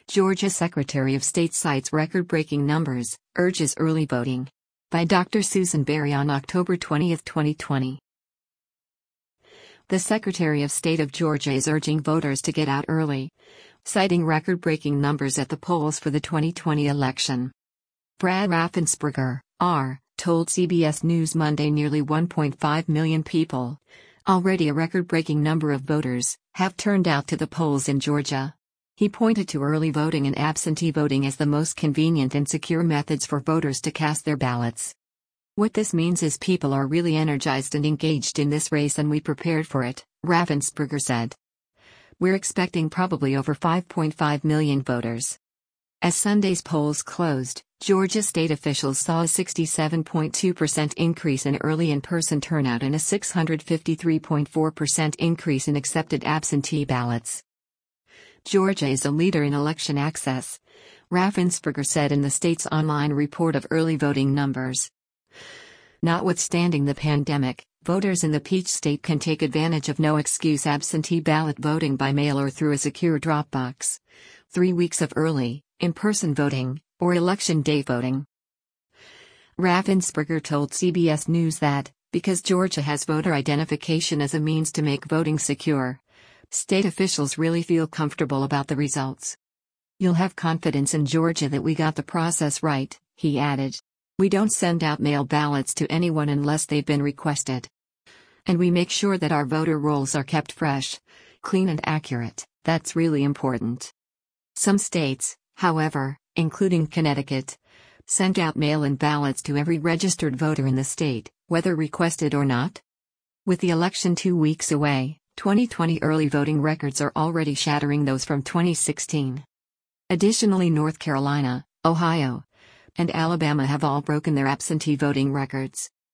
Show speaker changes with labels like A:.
A: Georgia Secretary of State cites record-breaking numbers, urges early voting. By Dr. Susan Berry on October 20, 2020. The Secretary of State of Georgia is urging voters to get out early, citing record-breaking numbers at the polls for the 2020 election. Brad Raffensperger, R., told CBS News Monday nearly 1.5 million people, already a record-breaking number of voters, have turned out to the polls in Georgia. He pointed to early voting and absentee voting as the most convenient and secure methods for voters to cast their ballots. What this means is people are really energized and engaged in this race and we prepared for it, Raffensperger said. We're expecting probably over 5.5 million voters. As Sunday's polls closed, Georgia state officials saw a 67.2% increase in early in-person turnout and a 653.4% increase in accepted absentee ballots. Georgia is a leader in election access, Raffensperger said in the state's online report of early voting numbers. Notwithstanding the pandemic, voters in the Peach State can take advantage of no-excuse absentee ballot voting by mail or through a secure drop box, 3 weeks of early, in-person voting, or election day voting. Raffensperger told CBS News that, because Georgia has voter identification as a means to make voting secure, state officials really feel comfortable about the results. You'll have confidence in Georgia that we got the process right, he added. We don't send out mail ballots to anyone unless they've been requested. And we make sure that our voter rolls are kept fresh, clean and accurate. That's really important. Some states, however, including Connecticut, send out mail-in ballots to every registered voter in the state, whether requested or not. With the election 2 weeks away, 2020 early voting records are already shattering those from 2016. Additionally, North Carolina, Ohio, and Alabama have all broken their absentee voting records.